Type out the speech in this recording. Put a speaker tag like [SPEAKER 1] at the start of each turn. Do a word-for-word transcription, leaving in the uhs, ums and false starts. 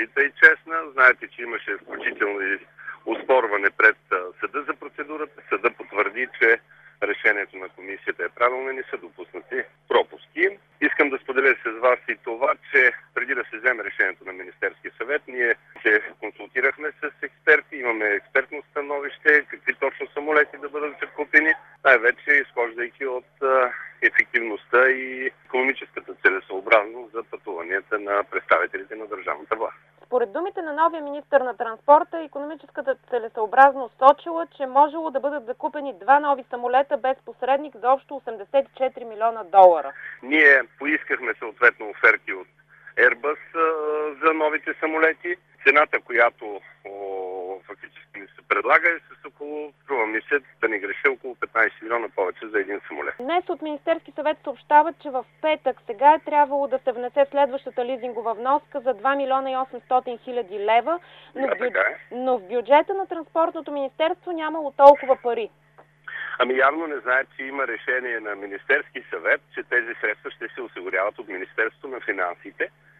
[SPEAKER 1] открита и честна. Знаете, че имаше включително и оспорване пред съда за процедурата. Съда потвърди, че решението на комисията е правилно и не са допуснати пропуски. Искам да споделя с вас и това, че преди да се вземе решението на Министерския съвет, ние се консултирахме с експерти, имаме експертно становище, какви точно самолети да бъдат закупени, най-вече изхождайки от а, ефективността и икономическата целесъобразност за пътуванията на представителите на държавната власт.
[SPEAKER 2] Според думите на новия министър на транспорта, икономическата целесъобразност сочила, че можело да бъдат закупени два нови самолета без посредник за общо осемдесет и четири милиона долара.
[SPEAKER 1] Ние поискахме съответно оферти от Airbus а, за новите самолети. Цената, която о, фактически ни се предлага, е с около, струва ми се, да не греша, около петнайсет милиона повече за един самолет.
[SPEAKER 2] Днес от Министерски съвет съобщават, че в петък сега е трябвало да се внесе следващата лизингова вноска за два милиона и осемстотин хиляди лева, но,
[SPEAKER 1] да,
[SPEAKER 2] в бюдж...
[SPEAKER 1] е.
[SPEAKER 2] но в бюджета на Транспортното министерство нямало толкова пари.
[SPEAKER 1] Ами явно не знаят, че има решение на Министерски съвет, че тези средства ще се осигуряват от Министерството на финансите.